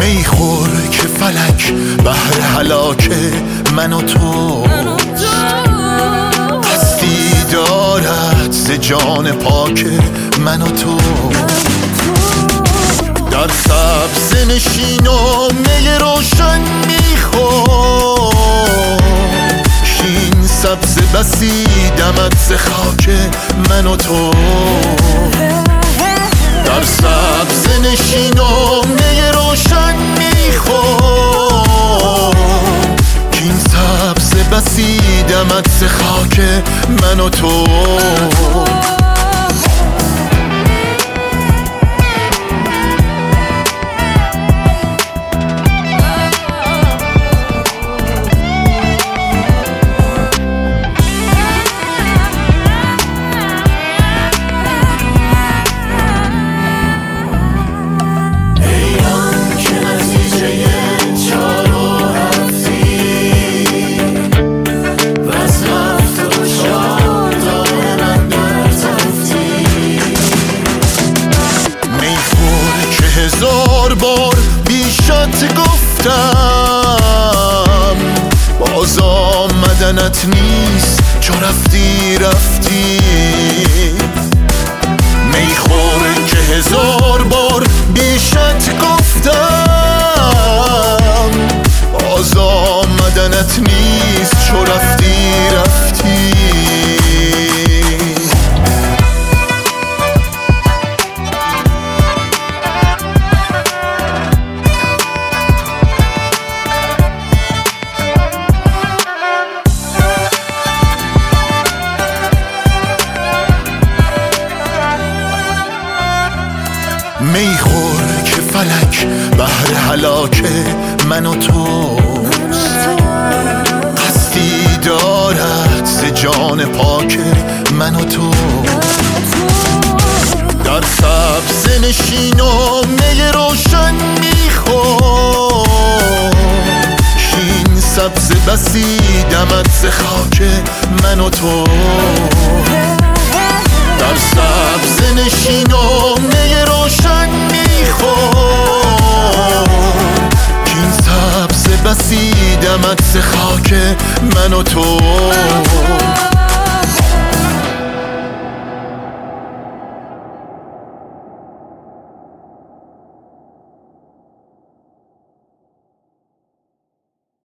میخور که فلک بحر هلاک من و تو قصدی دارد ز جان پاک من و تو در سبز نشین و می روشن میخور شین سبز بسیدمت ز خاک من و تو در سبز نشین و می روشن میخور کین سبز بسیدمت ز خاک من و تو هزار بار بیشت گفتم باز آمدنت نیست چو رفتی میخور که هزار بار بیشت گفتم باز آمدنت نیست چو رفتی میخور که فلک بحر هلاک من و تو قصدی دارد ز جان پاک من و تو در سبز نشین و می روشن میخور شین سبز بسیدمت ز خاک من و تو در سبز نشین و می روشن میخور کین سبز بسیدمت ز خاک من و تو